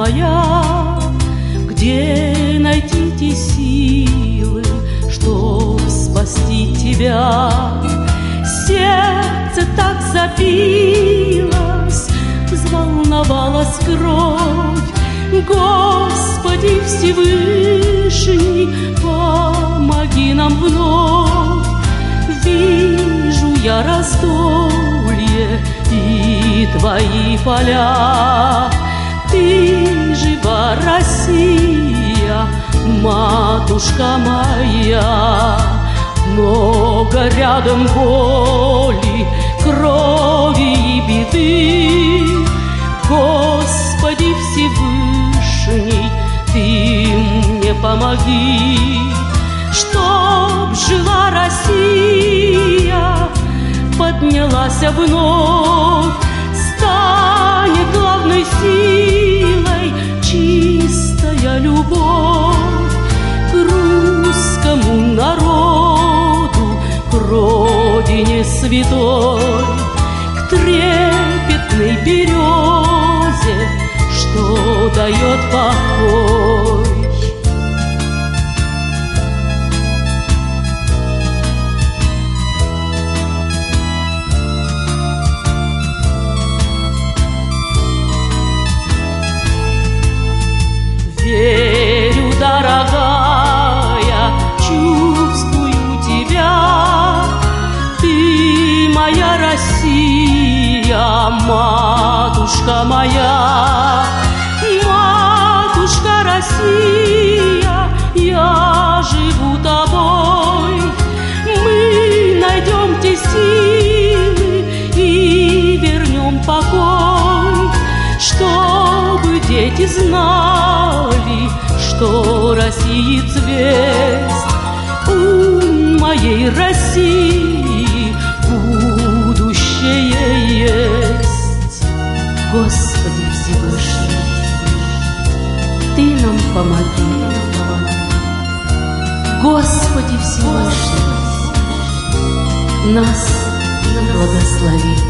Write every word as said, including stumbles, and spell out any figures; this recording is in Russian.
моя, где найти те силы, чтоб спасти тебя? Сердце так забилось, взволновалась кровь. Господи Всевышний, помоги нам вновь. Вижу я раздолье и твои поля. Ты жива, Россия, матушка моя. Много рядом боли, крови и беды. Господи Всевышний, ты мне помоги, чтоб жила Россия, поднялась вновь, станет главной силой чистая любовь к русскому народу, к родине святой, к трепетной березе, что дает покой. Верю, дорогая, чувствую тебя. Ты моя Россия, матушка моя. Матушка Россия, я живу тобой. Мы найдем те силы и вернем покой, чтобы дети знали, что России цвет. У моей России будущее есть. Господи Всевышний, ты нам помоги. Господи Всевышний, нас благослови.